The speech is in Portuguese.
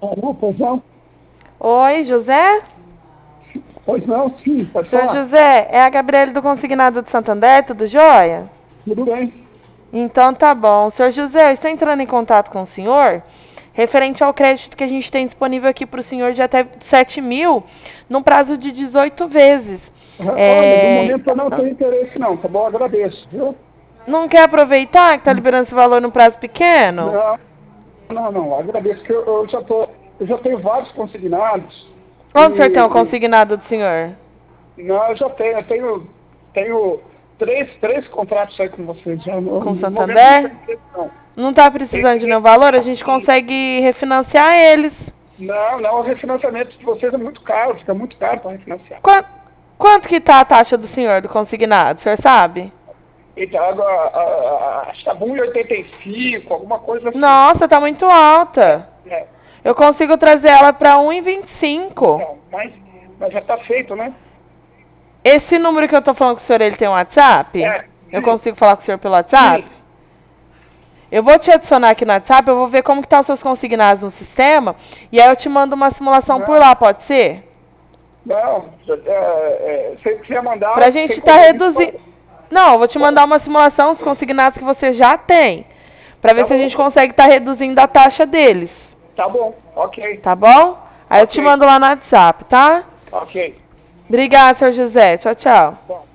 Alô, pois não? Oi, José? Pois não, sim, pode Senhor falar. José, é a Gabriele do Consignado de Santander, tudo jóia? Tudo bem. Então tá bom. Senhor José, eu estou entrando em contato com o senhor referente ao crédito que a gente tem disponível aqui para o senhor de até 7 mil, num prazo de 18 vezes. Olha, no momento eu não tenho interesse não, tá bom? Agradeço, viu? Não quer aproveitar que está liberando esse valor no prazo pequeno? Não, não, agradeço que eu já tenho vários consignados Onde o senhor tem o e consignado do senhor? não, eu tenho três contratos aí com vocês já. Com No momento não Santander? tenho interesse não. Não está Tem precisando de três, nenhum valor? A gente consegue refinanciar eles. não, o refinanciamento de vocês é muito caro, fica muito caro para refinanciar. Quanto que tá a taxa do senhor, do consignado? O senhor sabe? Então, agora, acho que tá 1,85, alguma coisa assim. Nossa, tá muito alta. É, Eu consigo trazer ela para 1,25. então, mas já está feito, né? Esse número que eu tô falando com o senhor, ele tem um WhatsApp? É, Eu sim, consigo falar com o senhor pelo WhatsApp? sim. Eu vou te adicionar aqui no WhatsApp, eu vou ver como que tá os seus consignados no sistema, e aí eu te mando uma simulação por Não, lá, pode ser? não. Se você quiser Pra mandar, sem gente tá compromisso, reduzindo... Não, eu vou te mandar uma simulação dos consignados que você já tem, pra ver tá se a gente bom, consegue tá reduzindo a taxa deles. tá bom, ok, Tá bom? Aí eu te ok, mando lá no WhatsApp, tá? ok. Obrigada, senhor José. Tchau, tchau. Bom.